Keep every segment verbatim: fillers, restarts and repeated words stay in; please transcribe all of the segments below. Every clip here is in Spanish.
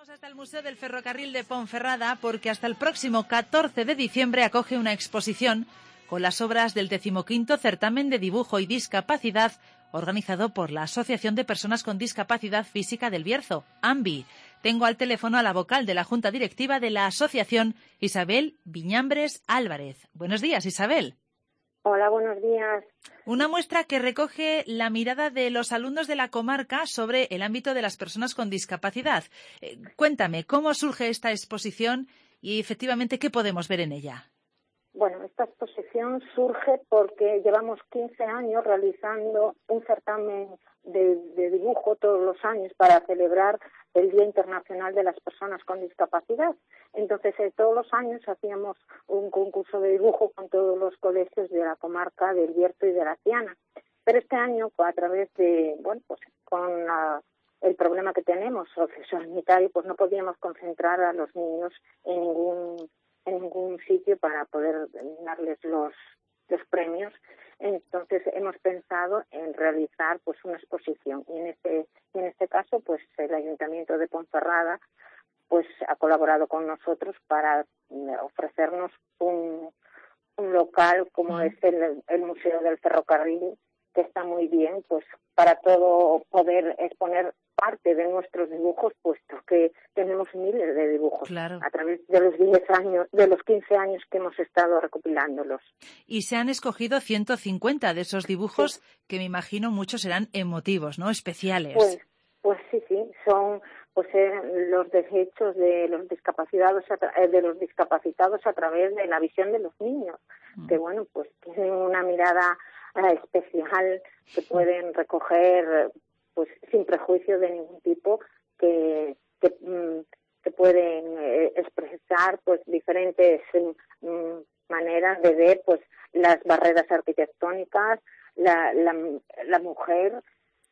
Hasta el Museo del Ferrocarril de Ponferrada porque hasta el próximo catorce de diciembre acoge una exposición con las obras del decimoquinto Certamen de Dibujo y Discapacidad organizado por la Asociación de Personas con Discapacidad Física del Bierzo, AMBI. Tengo al teléfono a la vocal de la Junta Directiva de la asociación, Isabel Viñambres Álvarez. Buenos días, Isabel. Hola, buenos días. Una muestra que recoge la mirada de los alumnos de la comarca sobre el ámbito de las personas con discapacidad. Eh, cuéntame, ¿cómo surge esta exposición y efectivamente qué podemos ver en ella? Bueno, esta exposición surge porque llevamos quince años realizando un certamen de, de dibujo todos los años para celebrar el Día Internacional de las Personas con Discapacidad. Entonces, eh, todos los años hacíamos un concurso de dibujo con todos los colegios de la comarca del Bierzo y de la Tiana. Pero este año, a través de, bueno, pues con la, el problema que tenemos sociosanitario, pues no podíamos concentrar a los niños en ningún en ningún sitio para poder darles los los premios. Entonces hemos pensado en realizar pues una exposición y en este y en este caso pues el Ayuntamiento de Ponferrada pues ha colaborado con nosotros para ofrecernos un un local como es el, el Museo del Ferrocarril, que está muy bien pues para todo poder exponer parte de nuestros dibujos, puesto que tenemos miles de dibujos claro. a través de los diez años, de los quince años que hemos estado recopilándolos. Y se han escogido ciento cincuenta de esos dibujos sí. que me imagino muchos serán emotivos, ¿no? Especiales. Pues, pues sí, sí, son pues eh, los derechos de los discapacitados a de los discapacitados a través de la visión de los niños, mm. que bueno, pues tienen una mirada eh, especial que pueden recoger pues sin prejuicio de ningún tipo, que que, que pueden eh, expresar pues diferentes mm, maneras de ver pues las barreras arquitectónicas, la la, la mujer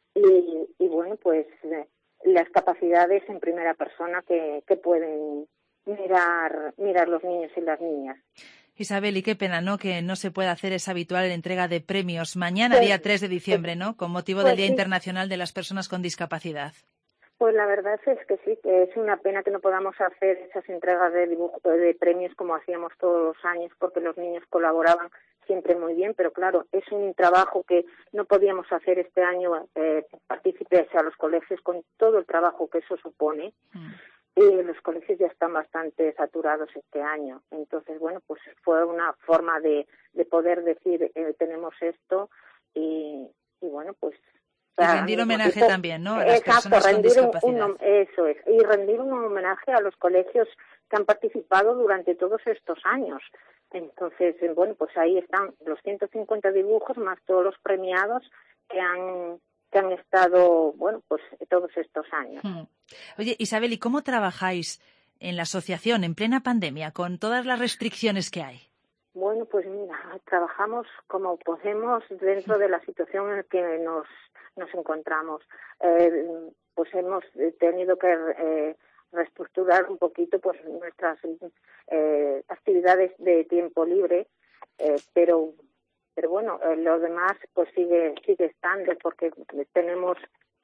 y, y bueno pues eh, las capacidades en primera persona que, que pueden mirar mirar los niños y las niñas. Isabel, y qué pena, ¿no?, que no se pueda hacer esa habitual entrega de premios mañana, pues, día tres de diciembre, ¿no?, con motivo pues del Día sí. Internacional de las Personas con Discapacidad. Pues la verdad es que sí, que es una pena que no podamos hacer esas entregas de dibujo, de premios como hacíamos todos los años, porque los niños colaboraban siempre muy bien, pero claro, es un trabajo que no podíamos hacer este año, eh, partícipes a los colegios con todo el trabajo que eso supone. Mm. Y los colegios ya están bastante saturados este año. Entonces, bueno, pues fue una forma de, de poder decir, eh, tenemos esto y, y bueno, pues... Y rendir homenaje tipo, también, ¿no?, a las exacto, personas rendir con discapacidad. Un, un, eso es, y rendir un homenaje a los colegios que han participado durante todos estos años. Entonces, bueno, pues ahí están los ciento cincuenta dibujos más todos los premiados que han... que han estado, bueno, pues todos estos años. Hmm. Oye, Isabel, ¿y cómo trabajáis en la asociación en plena pandemia con todas las restricciones que hay? Bueno, pues mira, trabajamos como podemos dentro de la situación en la que nos, nos encontramos. Eh, pues hemos tenido que eh, reestructurar un poquito pues nuestras eh, actividades de tiempo libre, eh, pero pero bueno, eh, lo demás pues sigue sigue estando porque tenemos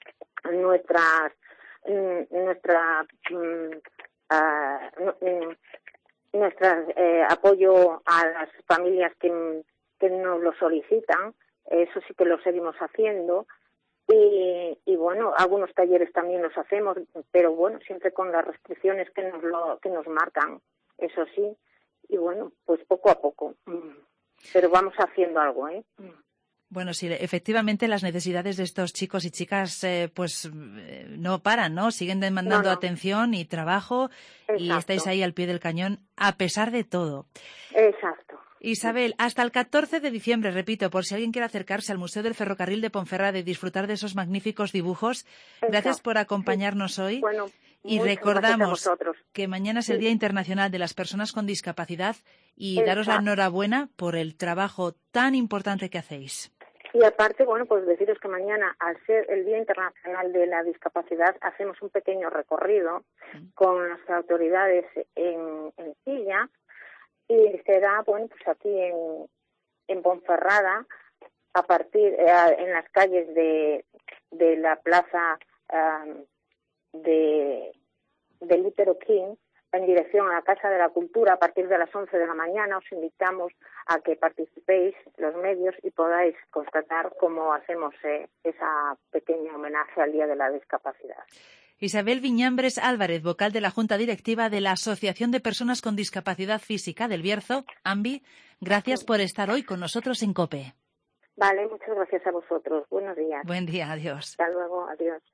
nuestras nuestra mm, uh, nuestro eh, apoyo a las familias que, que nos lo solicitan, eso sí que lo seguimos haciendo y, y bueno, algunos talleres también los hacemos, pero bueno, siempre con las restricciones que nos lo que nos marcan, eso sí, y bueno, pues poco a poco. Pero vamos haciendo algo, ¿eh? Bueno, sí, efectivamente las necesidades de estos chicos y chicas eh, pues eh, no paran, ¿no? Siguen demandando no, no. atención y trabajo. Exacto. Y estáis ahí al pie del cañón a pesar de todo. Exacto. Isabel, hasta el catorce de diciembre, repito, por si alguien quiere acercarse al Museo del Ferrocarril de Ponferrada y disfrutar de esos magníficos dibujos. Exacto. Gracias por acompañarnos sí. hoy. Bueno, y recordamos que mañana es el Día Internacional de las Personas con Discapacidad y Exacto. daros la enhorabuena por el trabajo tan importante que hacéis. Y aparte, bueno, pues deciros que mañana, al ser el Día Internacional de la Discapacidad, hacemos un pequeño recorrido sí. con las autoridades en, en Silla y será, bueno, pues aquí en, en Ponferrada, a partir, eh, en las calles de, de la plaza um, de, del Lutero King en dirección a la Casa de la Cultura a partir de las once de la mañana. Os invitamos a que participéis los medios y podáis constatar cómo hacemos eh, esa pequeña homenaje al Día de la Discapacidad. Isabel Viñambres Álvarez, vocal de la Junta Directiva de la Asociación de Personas con Discapacidad Física del Bierzo, AMBI, gracias por estar hoy con nosotros en COPE. Vale, muchas gracias a vosotros. Buenos días. Buen día, adiós. Hasta luego, adiós.